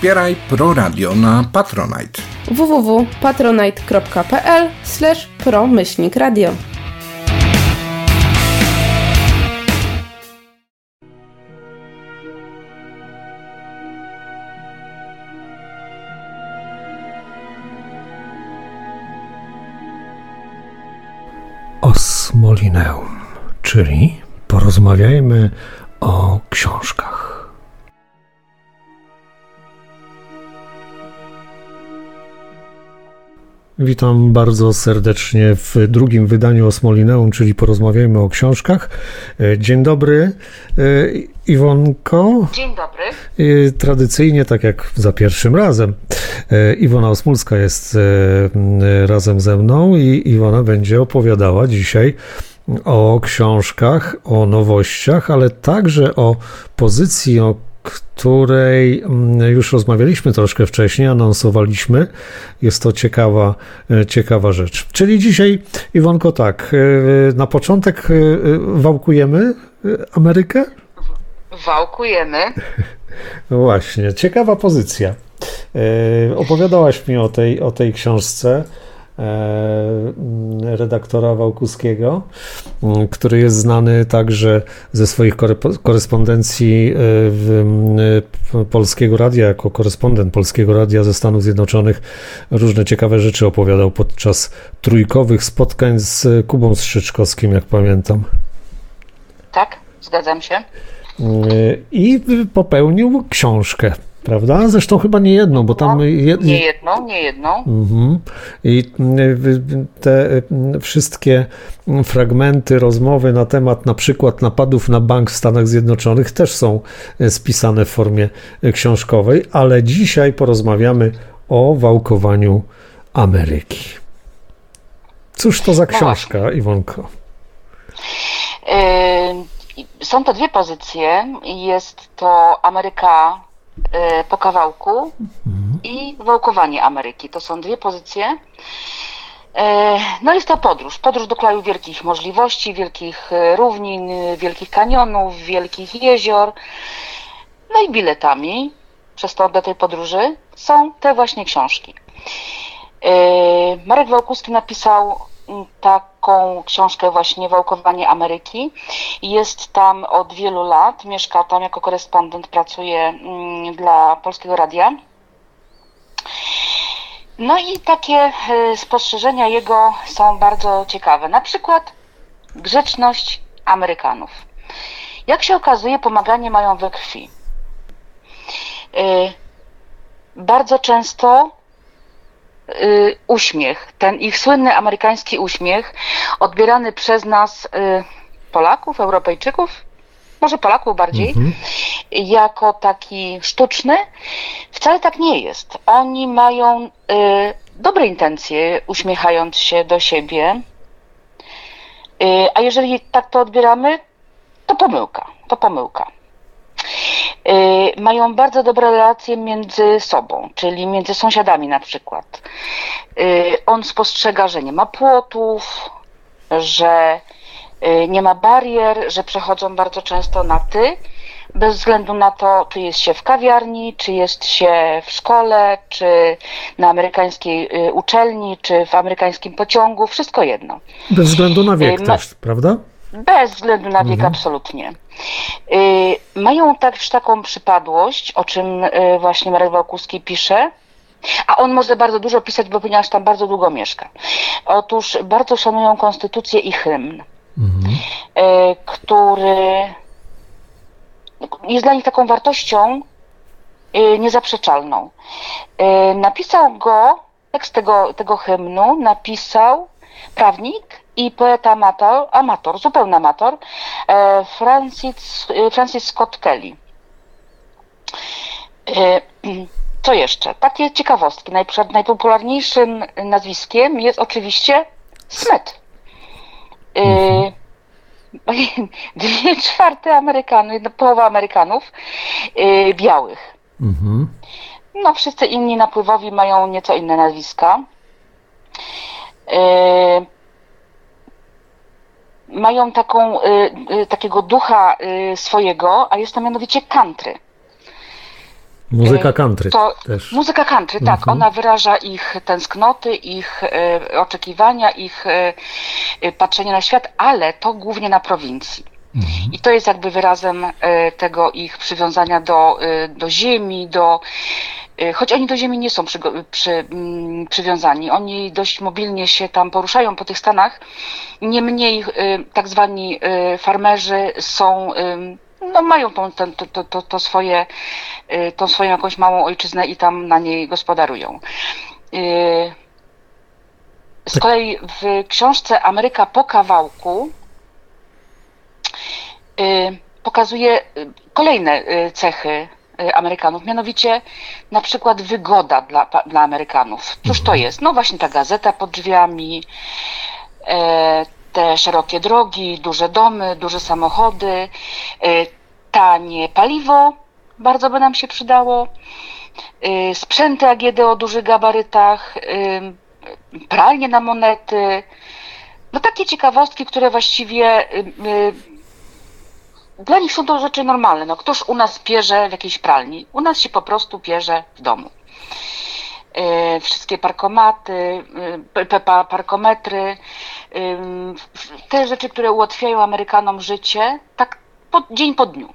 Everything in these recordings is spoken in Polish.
Wspieraj Pro Radio na Patronite. www.patronite.pl/pro-radio. Osmolineum, czyli porozmawiajmy o książkach. Witam bardzo serdecznie w drugim wydaniu Osmolineum, czyli porozmawiajmy o książkach. Dzień dobry, Iwonko. Dzień dobry. Tradycyjnie, tak jak za pierwszym razem, Iwona Osmulska jest razem ze mną i Iwona będzie opowiadała dzisiaj o książkach, o nowościach, ale także o pozycji, o której już rozmawialiśmy troszkę wcześniej, anonsowaliśmy. Jest to ciekawa rzecz. Czyli dzisiaj, Iwonko, tak, na początek wałkujemy Amerykę? Wałkujemy. No właśnie, ciekawa pozycja. Opowiadałaś mi o tej książce redaktora Wałkuskiego, który jest znany także ze swoich korespondencji Polskiego Radia, jako korespondent Polskiego Radia ze Stanów Zjednoczonych. Różne ciekawe rzeczy opowiadał podczas trójkowych spotkań z Kubą Strzyczkowskim, jak pamiętam. Tak, zgadzam się. I popełnił książkę, prawda? Zresztą chyba nie jedną, bo tam... Nie jedną. I te wszystkie fragmenty rozmowy na temat na przykład napadów na bank w Stanach Zjednoczonych też są spisane w formie książkowej, ale dzisiaj porozmawiamy o wałkowaniu Ameryki. Cóż to za książka, Iwonko? Są to dwie pozycje. Jest to Ameryka po kawałku i wałkowanie Ameryki. To są dwie pozycje. No jest to podróż do kraju wielkich możliwości, wielkich równin, wielkich kanionów, wielkich jezior. No i biletami do tej podróży są te właśnie książki. Marek Wałkuski napisał taką książkę właśnie Wałkowanie Ameryki. Jest tam od wielu lat, mieszka tam jako korespondent, pracuje dla Polskiego Radia. No i takie spostrzeżenia jego są bardzo ciekawe. Na przykład grzeczność Amerykanów. Jak się okazuje, pomaganie mają we krwi. Bardzo często uśmiech, ten ich słynny amerykański uśmiech, odbierany przez nas Polaków, Europejczyków, może Polaków bardziej, jako taki sztuczny, wcale tak nie jest. Oni mają dobre intencje, uśmiechając się do siebie, a jeżeli tak to odbieramy, to pomyłka. Mają bardzo dobre relacje między sobą, czyli między sąsiadami na przykład. On spostrzega, że nie ma płotów, że nie ma barier, że przechodzą bardzo często na ty, bez względu na to, czy jest się w kawiarni, czy jest się w szkole, czy na amerykańskiej uczelni, czy w amerykańskim pociągu, wszystko jedno. Bez względu na wiek też, prawda? Bez względu na wiek, absolutnie. Mają też taką przypadłość, o czym właśnie Marek Wałkuski pisze, a on może bardzo dużo pisać, bo ponieważ tam bardzo długo mieszka. Otóż bardzo szanują konstytucję i hymn, który jest dla nich taką wartością niezaprzeczalną. Tekst tego hymnu napisał prawnik i poeta amator, zupełny amator, Francis Scott Kelly. Co jeszcze? Takie ciekawostki. Najpopularniejszym nazwiskiem jest oczywiście Smith. 2/4 Amerykanów, połowa Amerykanów białych. No, wszyscy inni napływowi mają nieco inne nazwiska. Mają takiego ducha swojego, a jest to mianowicie country. Muzyka country też. Muzyka country, tak. Ona wyraża ich tęsknoty, ich oczekiwania, ich patrzenie na świat, ale to głównie na prowincji. I to jest jakby wyrazem tego ich przywiązania do ziemi, choć oni do ziemi nie są przywiązani, oni dość mobilnie się tam poruszają po tych stanach, niemniej tak zwani farmerzy są, no mają tą swoją jakąś małą ojczyznę i tam na niej gospodarują. Z kolei w książce Ameryka po kawałku pokazuje kolejne cechy Amerykanów, mianowicie na przykład wygoda dla Amerykanów. Cóż to jest? No właśnie ta gazeta pod drzwiami, te szerokie drogi, duże domy, duże samochody, tanie paliwo, bardzo by nam się przydało, sprzęty AGD o dużych gabarytach, pralnie na monety, no takie ciekawostki, które właściwie dla nich są to rzeczy normalne. No, któż u nas pierze w jakiejś pralni? U nas się po prostu pierze w domu. Wszystkie parkomaty, parkometry, te rzeczy, które ułatwiają Amerykanom życie, tak dzień po dniu.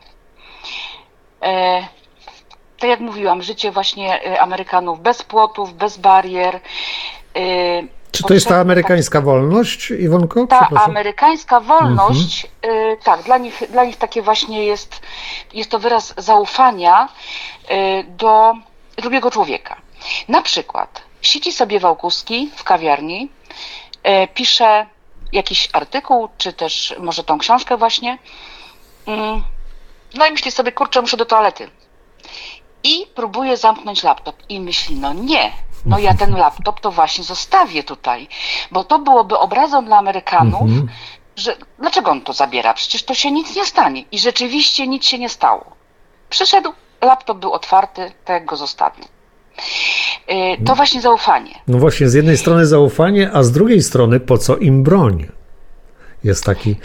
Tak jak mówiłam, życie właśnie Amerykanów bez płotów, bez barier. Czy to jest ta amerykańska wolność, Iwonko? Ta amerykańska wolność, tak, dla nich takie właśnie jest to wyraz zaufania do drugiego człowieka. Na przykład siedzi sobie Wałkuski w kawiarni, pisze jakiś artykuł, czy też może tą książkę właśnie, no i myśli sobie, kurczę, muszę do toalety. I próbuje zamknąć laptop i myśli, no nie, no ja ten laptop to właśnie zostawię tutaj, bo to byłoby obrazą dla Amerykanów, że dlaczego on to zabiera, przecież to się nic nie stanie. I rzeczywiście nic się nie stało. Przyszedł, laptop był otwarty, tak jak go zostawił. To właśnie zaufanie. No właśnie, z jednej strony zaufanie, a z drugiej strony po co im broń? Jest taki...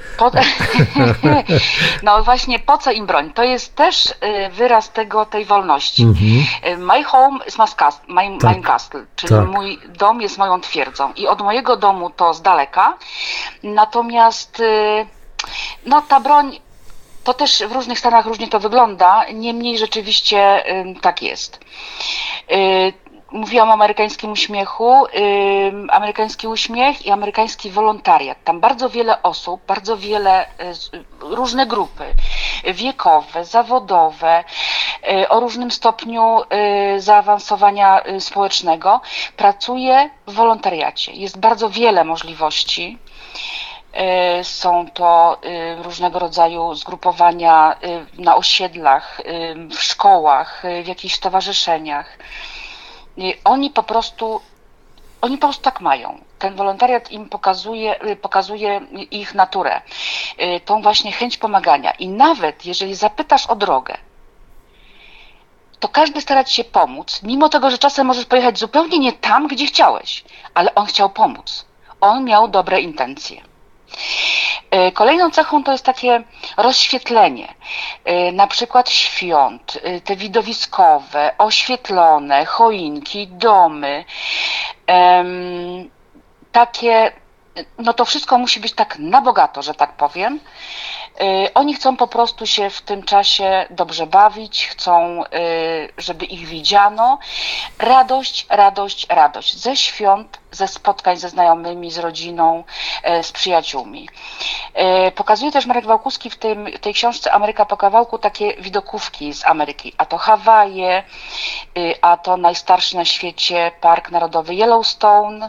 No właśnie, po co im broń? To jest też wyraz tej wolności. My home is my castle, czyli mój dom jest moją twierdzą. I od mojego domu to z daleka. Natomiast no ta broń, to też w różnych stanach różnie to wygląda, niemniej rzeczywiście tak jest. Mówiłam o amerykańskim uśmiechu, amerykański uśmiech i amerykański wolontariat. Tam bardzo wiele osób, bardzo wiele, różne grupy wiekowe, zawodowe, o różnym stopniu zaawansowania społecznego pracuje w wolontariacie. Jest bardzo wiele możliwości. Są to różnego rodzaju zgrupowania na osiedlach, w szkołach, w jakichś stowarzyszeniach. Oni po prostu tak mają. Ten wolontariat im pokazuje ich naturę, tą właśnie chęć pomagania. I nawet jeżeli zapytasz o drogę, to każdy starać się pomóc, mimo tego, że czasem możesz pojechać zupełnie nie tam, gdzie chciałeś, ale on chciał pomóc. On miał dobre intencje. Kolejną cechą to jest takie rozświetlenie, na przykład świąt, te widowiskowe, oświetlone, choinki, domy, takie, no to wszystko musi być tak na bogato, że tak powiem. Oni chcą po prostu się w tym czasie dobrze bawić, chcą, żeby ich widziano. Radość, radość, radość ze świąt, ze spotkań ze znajomymi, z rodziną, z przyjaciółmi. Pokazuje też Marek Wałkuski w tej książce Ameryka po kawałku takie widokówki z Ameryki. A to Hawaje, a to najstarszy na świecie Park Narodowy Yellowstone,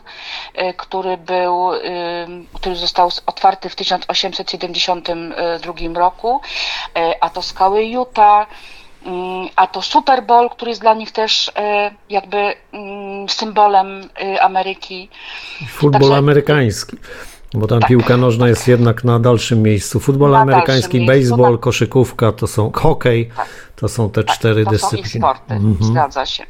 który został otwarty w 1872 roku, a to skały Utah, a to Super Bowl, który jest dla nich też jakby symbolem Ameryki. Futbol amerykański, bo tam piłka nożna jest jednak na dalszym miejscu. Futbol amerykański, baseball, koszykówka, to są hokej, to są te cztery dyscypliny. To są ich sporty, zgadza się.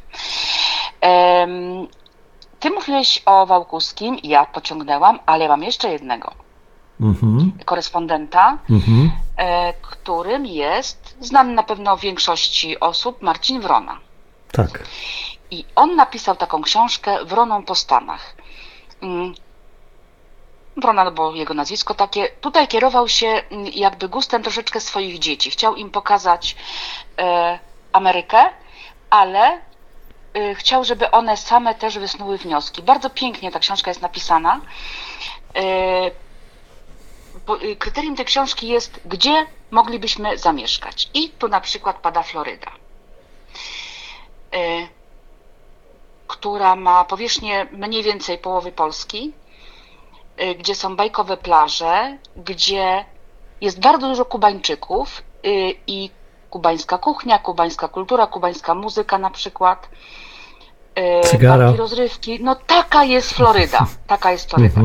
Ty mówiłeś o Wałkuskim, ja pociągnęłam, ale mam jeszcze jednego korespondenta, którym jest znany na pewno większości osób Marcin Wrona. Tak. I on napisał taką książkę Wroną po Stanach. Wrona, no bo jego nazwisko takie. Tutaj kierował się jakby gustem troszeczkę swoich dzieci. Chciał im pokazać Amerykę, ale chciał, żeby one same też wysnuły wnioski. Bardzo pięknie ta książka jest napisana. Kryterium tej książki jest, gdzie moglibyśmy zamieszkać. I tu na przykład pada Floryda, która ma powierzchnię mniej więcej połowy Polski, gdzie są bajkowe plaże, gdzie jest bardzo dużo Kubańczyków i kubańska kuchnia, kubańska kultura, kubańska muzyka na przykład. Cygara. Parki rozrywki. No taka jest Floryda. Taka jest Floryda.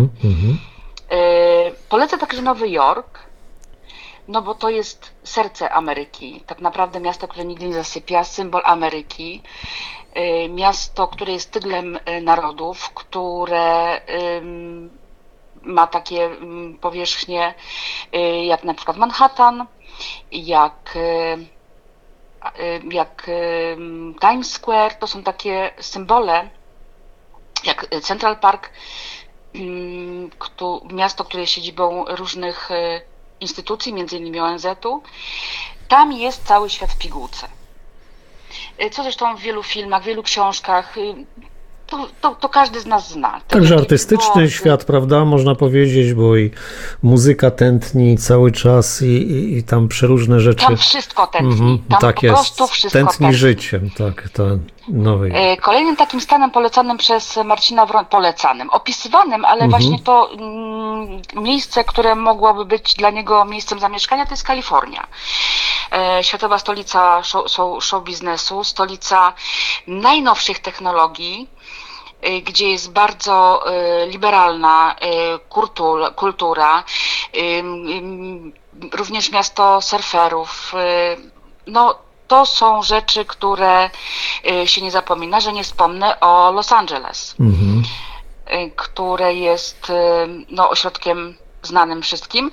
Polecę także Nowy Jork, no bo to jest serce Ameryki. Tak naprawdę miasto, które nigdy nie zasypia, symbol Ameryki. Miasto, które jest tyglem narodów, które ma takie powierzchnie jak na przykład Manhattan, jak Times Square. To są takie symbole, jak Central Park, miasto, które jest siedzibą różnych instytucji, między innymi ONZ-u. Tam jest cały świat w pigułce. Co zresztą w wielu filmach, w wielu książkach, to każdy z nas zna. Także artystyczny świat, prawda, można powiedzieć, bo i muzyka tętni cały czas i tam przeróżne rzeczy. Tam wszystko tętni. Tam tak po prostu jest. wszystko Tętni życiem, tak, to nowy. Kolejnym takim stanem polecanym przez Marcina opisywanym, ale właśnie to miejsce, które mogłoby być dla niego miejscem zamieszkania, to jest Kalifornia. Światowa stolica show biznesu, stolica najnowszych technologii, gdzie jest bardzo liberalna kultura, również miasto surferów. No, to są rzeczy, które się nie zapomina, że nie wspomnę o Los Angeles, które jest ośrodkiem znanym wszystkim.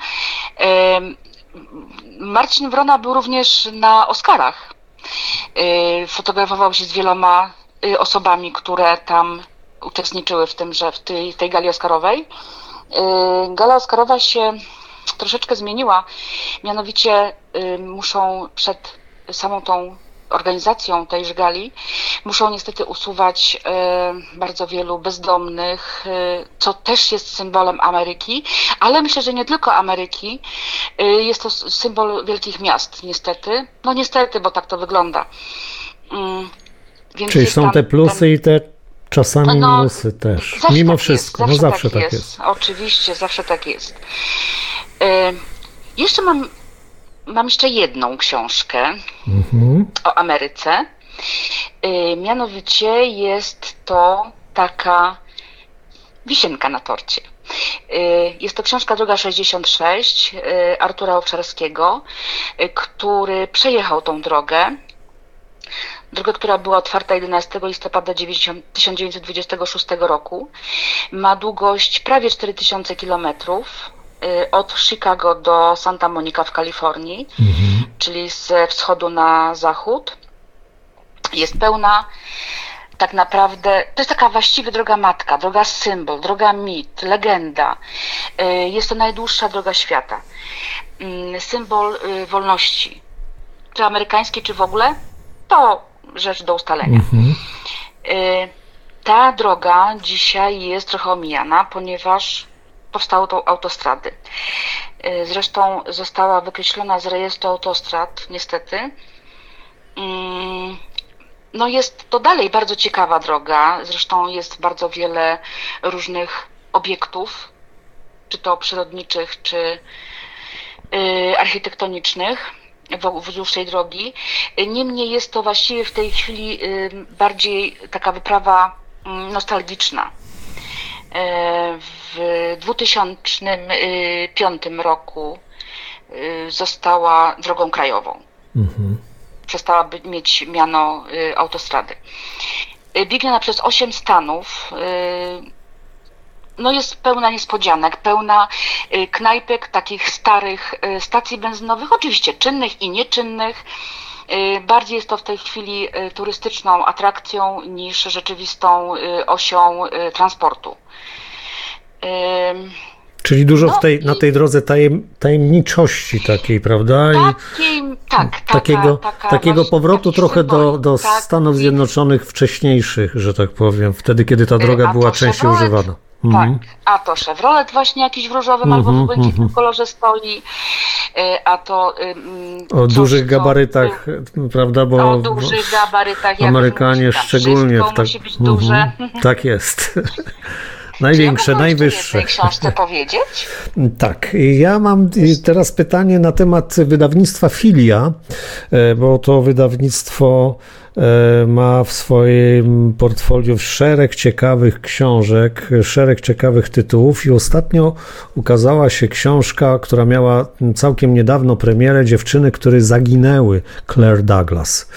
Marcin Wrona był również na Oscarach. Fotografował się z wieloma osobami, które tam uczestniczyły w tej gali oscarowej. Gala oscarowa się troszeczkę zmieniła, mianowicie muszą przed samą tą organizacją tejże gali muszą niestety usuwać bardzo wielu bezdomnych, co też jest symbolem Ameryki, ale myślę, że nie tylko Ameryki. Jest to symbol wielkich miast, niestety. No niestety, bo tak to wygląda. Więc czyli są te plusy i te czasami minusy też. Mimo tak wszystko. Jest, zawsze tak jest. Oczywiście, zawsze tak jest. Jeszcze mam jeszcze jedną książkę o Ameryce. Mianowicie jest to taka wisienka na torcie. Jest to książka Droga 66 Artura Owczarskiego, który przejechał tą drogę, która była otwarta 11 listopada 1926 roku. Ma długość prawie 4000 kilometrów od Chicago do Santa Monica w Kalifornii, czyli ze wschodu na zachód. Jest pełna tak naprawdę, to jest taka właściwie droga matka, droga symbol, droga mit, legenda. Jest to najdłuższa droga świata. Symbol wolności, czy amerykańskiej, czy w ogóle, to rzecz do ustalenia. Ta droga dzisiaj jest trochę omijana, ponieważ powstały tą autostrady. Zresztą została wykreślona z rejestru autostrad, niestety. No jest to dalej bardzo ciekawa droga, zresztą jest bardzo wiele różnych obiektów, czy to przyrodniczych, czy architektonicznych wzdłuż tej drogi. Niemniej jest to właściwie w tej chwili bardziej taka wyprawa nostalgiczna. W 2005 roku została drogą krajową. Przestała mieć miano autostrady. Biegnie ona przez 8 stanów. No jest pełna niespodzianek, pełna knajpek, takich starych stacji benzynowych, oczywiście czynnych i nieczynnych. Bardziej jest to w tej chwili turystyczną atrakcją niż rzeczywistą osią transportu. Czyli dużo na tej drodze tajemniczości takiej, prawda? Takiego powrotu trochę do Stanów Zjednoczonych wcześniejszych, że tak powiem, wtedy, kiedy ta droga była częściej używana. Tak, a to Chevrolet właśnie jakiś w różowym albo w błękitnym kolorze stoi, a to o dużych gabarytach, prawda, bo o dużych gabarytach, Amerykanie szczególnie musi być duże. Tak jest. Największe, najwyższe. Czy ja książce powiedzieć? Tak. Ja mam teraz pytanie na temat wydawnictwa Filia, bo to wydawnictwo ma w swoim portfolio szereg ciekawych książek, szereg ciekawych tytułów i ostatnio ukazała się książka, która miała całkiem niedawno premierę, Dziewczyny, które zaginęły, Claire Douglas.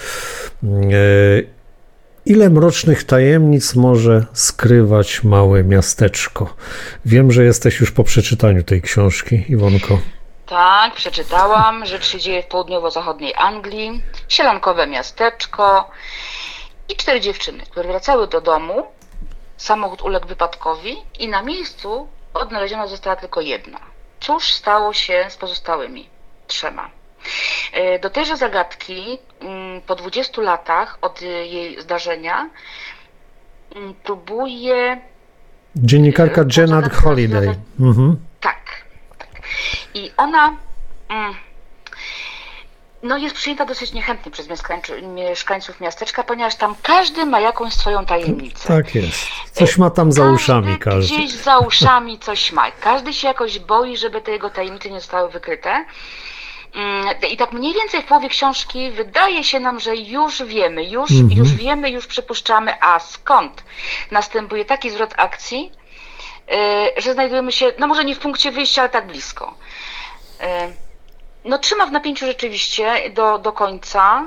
Ile mrocznych tajemnic może skrywać małe miasteczko? Wiem, że jesteś już po przeczytaniu tej książki, Iwonko. Tak, przeczytałam. Rzecz się dzieje w południowo-zachodniej Anglii. Sielankowe miasteczko i 4 dziewczyny, które wracały do domu. Samochód uległ wypadkowi i na miejscu odnaleziona została tylko jedna. Cóż stało się z pozostałymi 3? Do tejże zagadki po 20 latach od jej zdarzenia próbuje dziennikarka Jenna Holiday. Tak. I ona jest przyjęta dosyć niechętnie przez mieszkańców miasteczka, ponieważ tam każdy ma jakąś swoją tajemnicę. Tak jest. Coś ma tam za uszami każdy. Gdzieś za uszami coś ma. Każdy się jakoś boi, żeby te jego tajemnice nie zostały wykryte. I tak mniej więcej w połowie książki wydaje się nam, że już wiemy, już przypuszczamy, a skąd następuje taki zwrot akcji, że znajdujemy się, może nie w punkcie wyjścia, ale tak blisko. Trzyma w napięciu rzeczywiście do końca.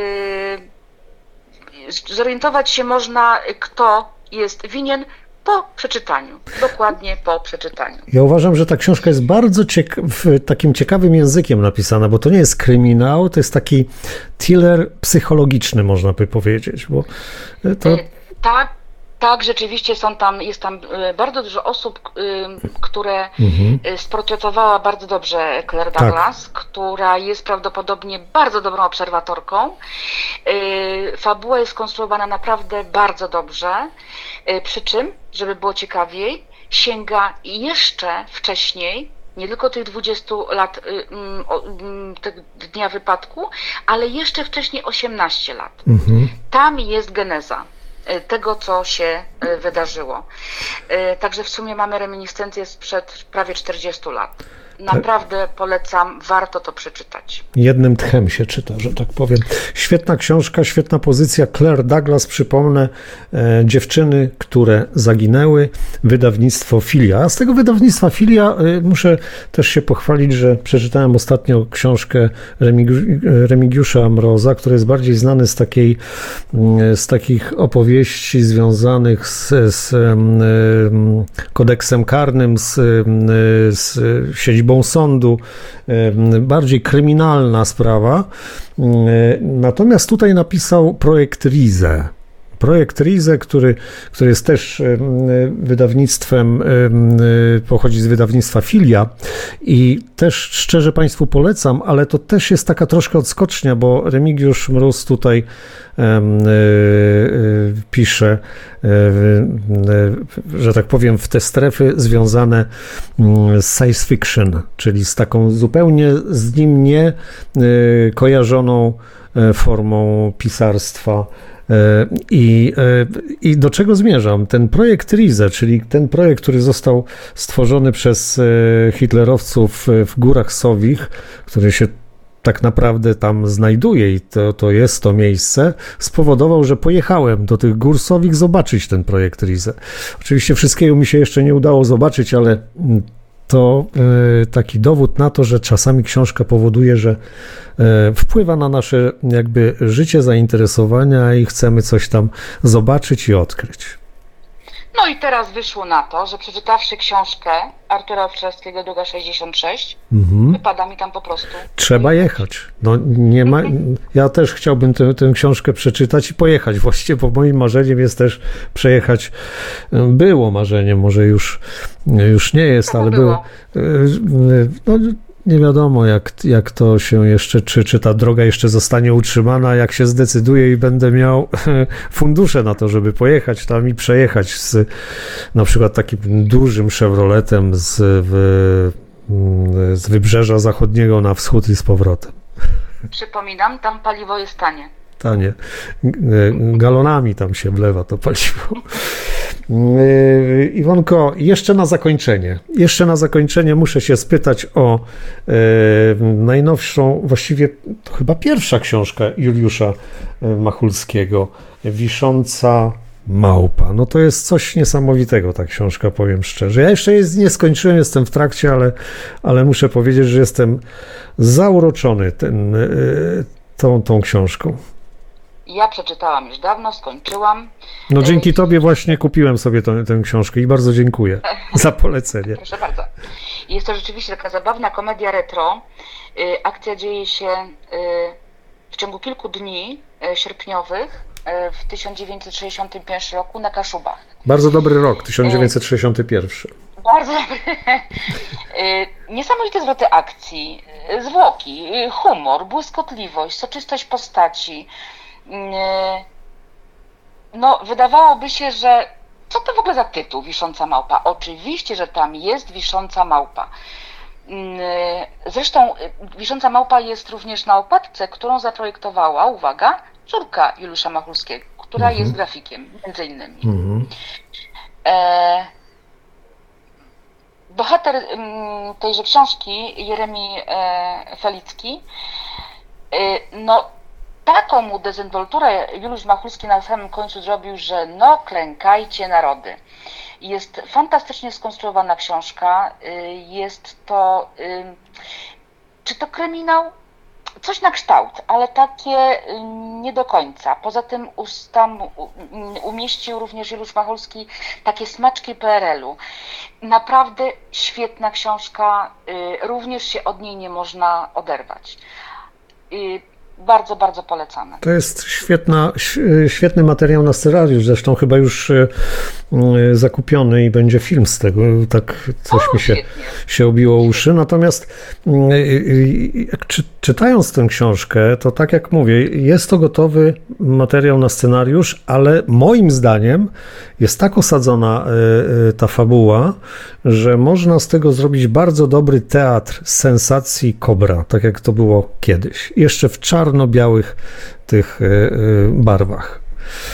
Zorientować się można, kto jest winien po przeczytaniu. Dokładnie po przeczytaniu. Ja uważam, że ta książka jest bardzo takim ciekawym językiem napisana, bo to nie jest kryminał, to jest taki thriller psychologiczny, można by powiedzieć. Bo to... Tak, rzeczywiście jest tam bardzo dużo osób, które sportretowała bardzo dobrze Claire Douglas, która jest prawdopodobnie bardzo dobrą obserwatorką. Fabuła jest skonstruowana naprawdę bardzo dobrze, przy czym, żeby było ciekawiej, sięga jeszcze wcześniej, nie tylko tych 20 lat dnia wypadku, ale jeszcze wcześniej 18 lat. Tam jest geneza tego, co się wydarzyło. Także w sumie mamy reminiscencję sprzed prawie 40 lat. Naprawdę polecam, warto to przeczytać. Jednym tchem się czyta, że tak powiem. Świetna książka, świetna pozycja. Claire Douglas, przypomnę, Dziewczyny, które zaginęły, wydawnictwo Filia. A z tego wydawnictwa Filia muszę też się pochwalić, że przeczytałem ostatnio książkę Remigiusza Mroza, który jest bardziej znany z takich opowieści związanych z kodeksem karnym, z siedzibą sądu, bardziej kryminalna sprawa. Natomiast tutaj napisał projekt Rize. Projekt Rize, który jest też wydawnictwem, pochodzi z wydawnictwa Filia i też szczerze Państwu polecam, ale to też jest taka troszkę odskocznia, bo Remigiusz Mróz tutaj pisze, że tak powiem, w te strefy związane z science fiction, czyli z taką zupełnie z nim nie kojarzoną formą pisarstwa. I do czego zmierzam? Ten projekt Rize, czyli ten projekt, który został stworzony przez hitlerowców w Górach Sowich, który się tak naprawdę tam znajduje i to jest to miejsce, spowodował, że pojechałem do tych Gór Sowich zobaczyć ten projekt Rize. Oczywiście wszystkiego mi się jeszcze nie udało zobaczyć, ale to taki dowód na to, że czasami książka powoduje, że wpływa na nasze życie, zainteresowania i chcemy coś tam zobaczyć i odkryć. No i teraz wyszło na to, że przeczytawszy książkę Artura Owczarskiego Druga 66, wypada mi tam po prostu. Trzeba jechać. No nie ma. Ja też chciałbym tę książkę przeczytać i pojechać właściwie, bo moim marzeniem jest też przejechać. Było marzeniem, może już nie jest, ale było. No, nie wiadomo, jak to się jeszcze, czy ta droga jeszcze zostanie utrzymana, jak się zdecyduję i będę miał fundusze na to, żeby pojechać tam i przejechać na przykład takim dużym Chevroletem z Wybrzeża Zachodniego na wschód i z powrotem. Przypominam, tam paliwo jest tanie. Tanie. Galonami tam się wlewa to paliwo. Iwonko, jeszcze na zakończenie muszę się spytać o najnowszą, właściwie to chyba pierwsza książka Juliusza Machulskiego, Wisząca Małpa. No to jest coś niesamowitego ta książka, powiem szczerze. Ja jeszcze jej nie skończyłem, jestem w trakcie, ale muszę powiedzieć, że jestem zauroczony tą książką. Ja przeczytałam już dawno, skończyłam. No dzięki tobie właśnie kupiłem sobie tę książkę i bardzo dziękuję za polecenie. Proszę bardzo. Jest to rzeczywiście taka zabawna komedia retro. Akcja dzieje się w ciągu kilku dni sierpniowych w 1961 roku na Kaszubach. Bardzo dobry rok, 1961. Bardzo dobry. Niesamowite zwroty akcji, zwłoki, humor, błyskotliwość, soczystość postaci. No, wydawałoby się, że co to w ogóle za tytuł Wisząca Małpa? Oczywiście, że tam jest Wisząca Małpa. Zresztą Wisząca Małpa jest również na okładce, którą zaprojektowała, uwaga, córka Juliusza Machulskiego, która jest grafikiem, między innymi. Bohater tejże książki, Jeremi Felicki, no taką mu dezynwolturę Juliusz Machulski na samym końcu zrobił, że no klękajcie narody. Jest fantastycznie skonstruowana książka, jest to, czy to kryminał? Coś na kształt, ale takie nie do końca. Poza tym tam umieścił również Juliusz Machulski takie smaczki PRL-u. Naprawdę świetna książka, również się od niej nie można oderwać. Bardzo, bardzo polecamy. To jest świetny materiał na scenariusz, zresztą chyba już zakupiony i będzie film z tego, tak coś mi się obiło uszy. Natomiast czytając tę książkę, to tak jak mówię, jest to gotowy materiał na scenariusz, ale moim zdaniem jest tak osadzona ta fabuła, że można z tego zrobić bardzo dobry teatr sensacji Kobra, tak jak to było kiedyś. Jeszcze w czarno-białych tych barwach.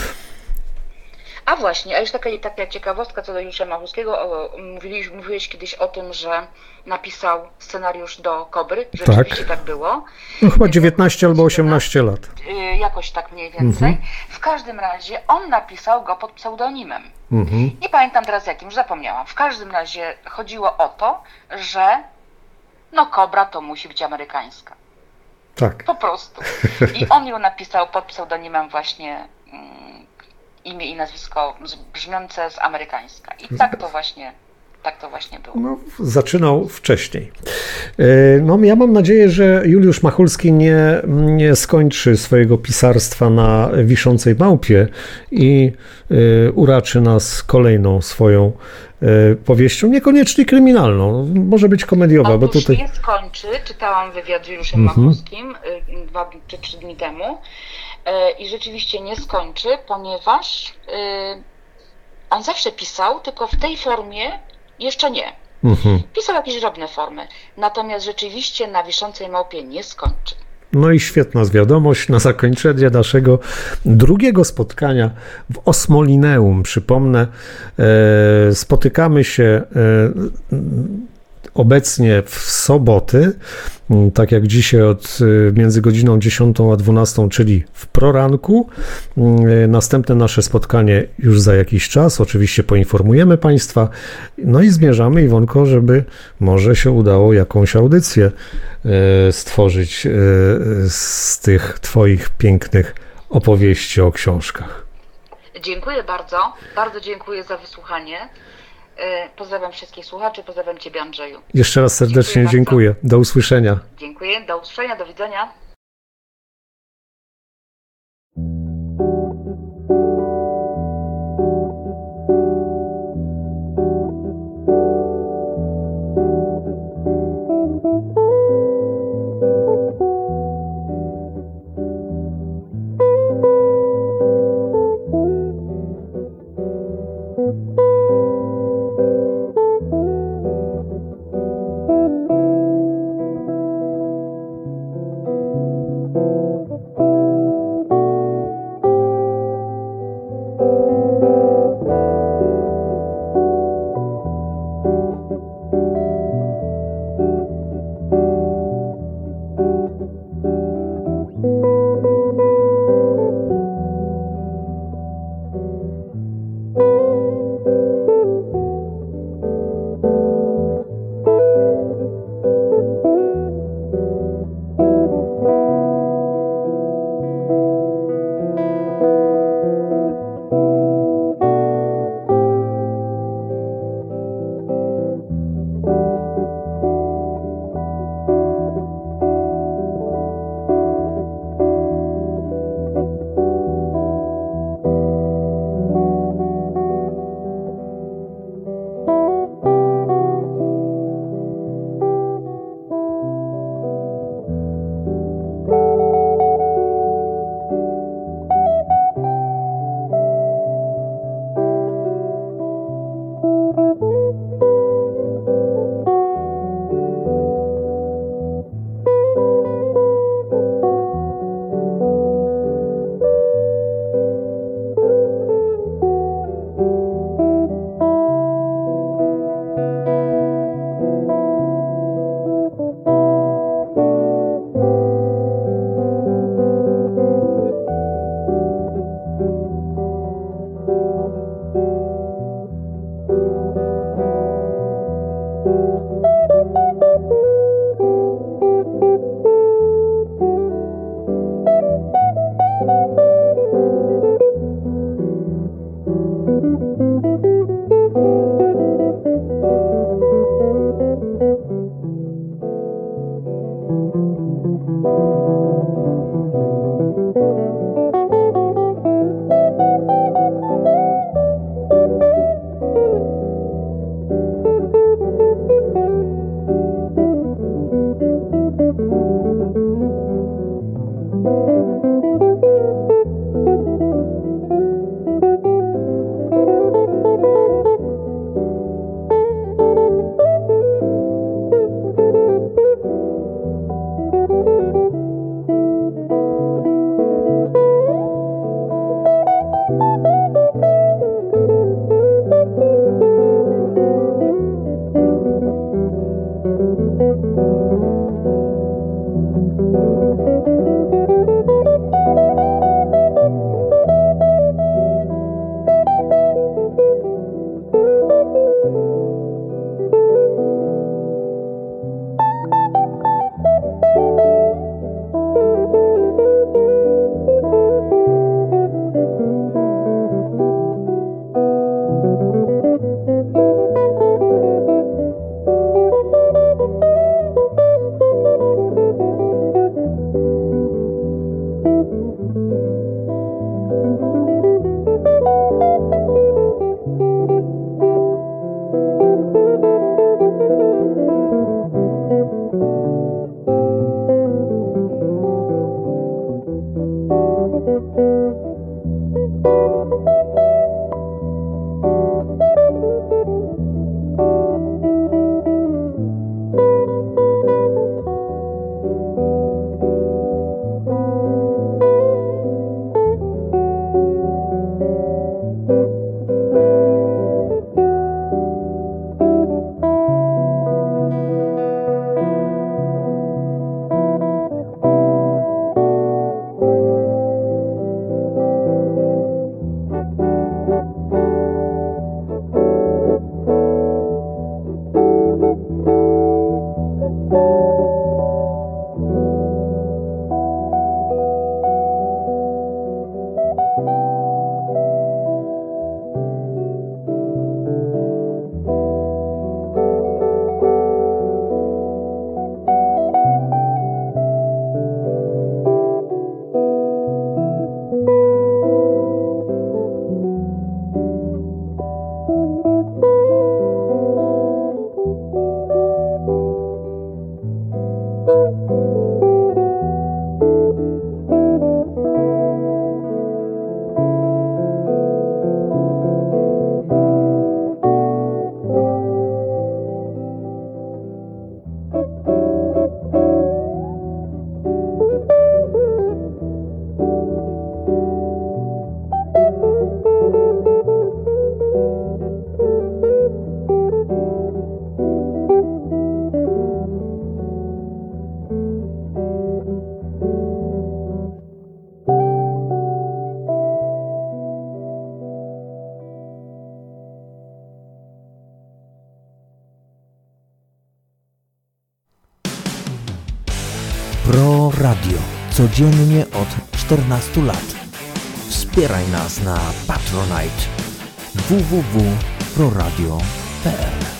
A właśnie, a już taka ciekawostka co do Juliusza Machulskiego. Mówiłeś kiedyś o tym, że napisał scenariusz do Kobry. Rzeczywiście tak było. No chyba 19 albo 18 lat. Jakoś tak mniej więcej. W każdym razie on napisał go pod pseudonimem. Nie pamiętam teraz jakim, już zapomniałam. W każdym razie chodziło o to, że no Kobra to musi być amerykańska. Tak. Po prostu. I on ją napisał pod pseudonimem właśnie imię i nazwisko brzmiące z amerykańska. I tak to właśnie było. No, zaczynał wcześniej. No, ja mam nadzieję, że Juliusz Machulski nie skończy swojego pisarstwa na Wiszącej Małpie i uraczy nas kolejną swoją powieścią, niekoniecznie kryminalną, może być komediowa. Bo tutaj nie skończy, czytałam wywiad z Juliuszem Machulskim 2 czy 3 dni temu i rzeczywiście nie skończy, ponieważ on zawsze pisał, tylko w tej formie jeszcze nie. Pisał jakieś drobne formy, natomiast rzeczywiście na Wiszącej Małpie nie skończy. No i świetna wiadomość na zakończenie naszego drugiego spotkania w Osmolineum. Przypomnę, spotykamy się obecnie w soboty, tak jak dzisiaj między godziną 10 a 12, czyli w proranku. Następne nasze spotkanie już za jakiś czas, oczywiście poinformujemy Państwa. No i zmierzamy, Iwonko, żeby może się udało jakąś audycję stworzyć z tych Twoich pięknych opowieści o książkach. Dziękuję bardzo. Bardzo dziękuję za wysłuchanie. Pozdrawiam wszystkich słuchaczy. Pozdrawiam Ciebie, Andrzeju. Jeszcze raz serdecznie dziękuję. Do usłyszenia. Dziękuję. Do usłyszenia. Do widzenia. Pro Radio. Codziennie od 14 lat. Wspieraj nas na Patronite. www.proradio.pl